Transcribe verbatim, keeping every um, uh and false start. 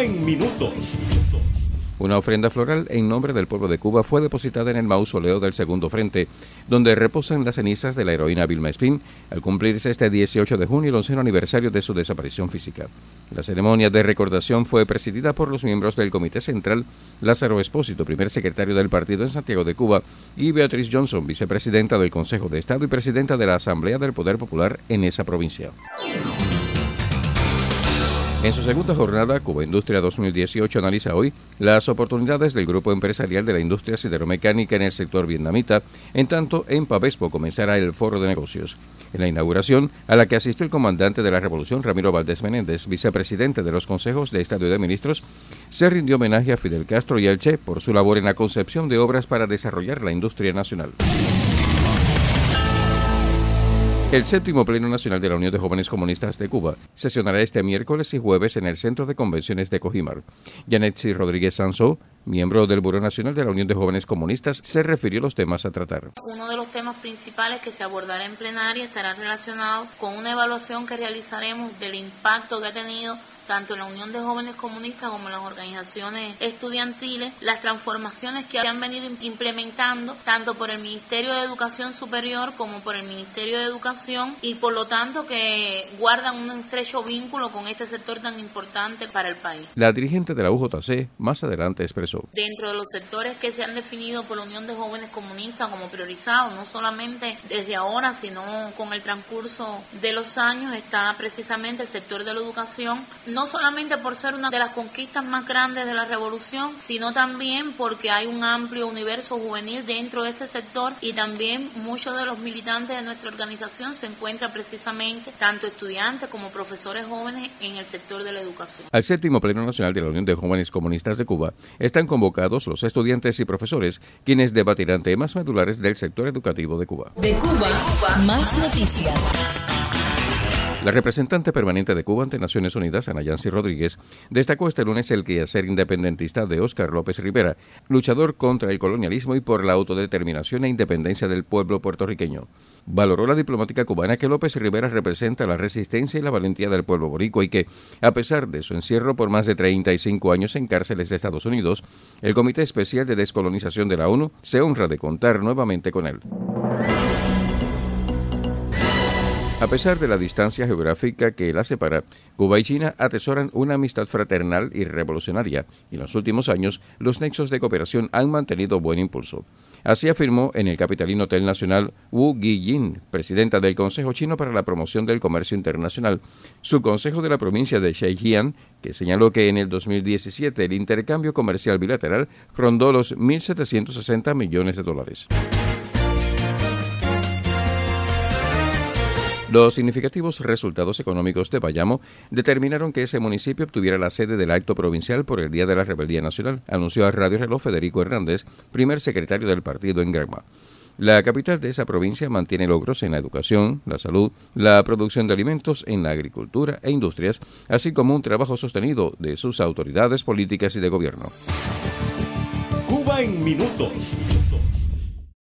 Cuba en minutos. Una ofrenda floral en nombre del pueblo de Cuba fue depositada en el mausoleo del Segundo Frente, donde reposan las cenizas de la heroína Vilma Espín, al cumplirse este dieciocho de junio el onceno aniversario de su desaparición física. La ceremonia de recordación fue presidida por los miembros del Comité Central, Lázaro Espósito, primer secretario del partido en Santiago de Cuba, y Beatriz Johnson, vicepresidenta del Consejo de Estado y presidenta de la Asamblea del Poder Popular en esa provincia. En su segunda jornada, Cuba Industria dos mil dieciocho analiza hoy las oportunidades del grupo empresarial de la industria sideromecánica en el sector vietnamita, en tanto en Pavespo comenzará el foro de negocios. En la inauguración, a la que asistió el comandante de la Revolución, Ramiro Valdés Menéndez, vicepresidente de los consejos de Estado y de Ministros, se rindió homenaje a Fidel Castro y al Che por su labor en la concepción de obras para desarrollar la industria nacional. El séptimo Pleno Nacional de la Unión de Jóvenes Comunistas de Cuba sesionará este miércoles y jueves en el Centro de Convenciones de Cojimar. Yanetsi Rodríguez Sanzó, miembro del Buró Nacional de la Unión de Jóvenes Comunistas, se refirió a los temas a tratar. Uno de los temas principales que se abordará en plenaria estará relacionado con una evaluación que realizaremos del impacto que ha tenido tanto en la Unión de Jóvenes Comunistas como en las organizaciones estudiantiles, las transformaciones que han venido implementando tanto por el Ministerio de Educación Superior como por el Ministerio de Educación, y por lo tanto que guardan un estrecho vínculo con este sector tan importante para el país. La dirigente de la U J C más adelante expresó: dentro de los sectores que se han definido por la Unión de Jóvenes Comunistas como priorizados, no solamente desde ahora, sino con el transcurso de los años, está precisamente el sector de la educación, no solamente por ser una de las conquistas más grandes de la revolución, sino también porque hay un amplio universo juvenil dentro de este sector, y también muchos de los militantes de nuestra organización se encuentran precisamente, tanto estudiantes como profesores jóvenes, en el sector de la educación. Al séptimo Pleno Nacional de la Unión de Jóvenes Comunistas de Cuba están convocados los estudiantes y profesores, quienes debatirán temas medulares del sector educativo de Cuba. De Cuba, más noticias. La representante permanente de Cuba ante Naciones Unidas, Ana Yancy Rodríguez, destacó este lunes el quehacer independentista de Óscar López Rivera, luchador contra el colonialismo y por la autodeterminación e independencia del pueblo puertorriqueño. Valoró la diplomática cubana que López Rivera representa la resistencia y la valentía del pueblo boricua, y que, a pesar de su encierro por más de treinta y cinco años en cárceles de Estados Unidos, el Comité Especial de Descolonización de la ONU se honra de contar nuevamente con él. A pesar de la distancia geográfica que la separa, Cuba y China atesoran una amistad fraternal y revolucionaria, y en los últimos años los nexos de cooperación han mantenido buen impulso. Así afirmó en el capitalino Hotel Nacional Wu Guijin, presidenta del Consejo Chino para la Promoción del Comercio Internacional, su consejo de la provincia de Zhejiang, que señaló que en el dos mil diecisiete el intercambio comercial bilateral rondó los mil setecientos sesenta millones de dólares. Los significativos resultados económicos de Bayamo determinaron que ese municipio obtuviera la sede del acto provincial por el Día de la Rebeldía Nacional, anunció a Radio Reloj Federico Hernández, primer secretario del partido en Granma. La capital de esa provincia mantiene logros en la educación, la salud, la producción de alimentos, en la agricultura e industrias, así como un trabajo sostenido de sus autoridades políticas y de gobierno. Cuba en minutos.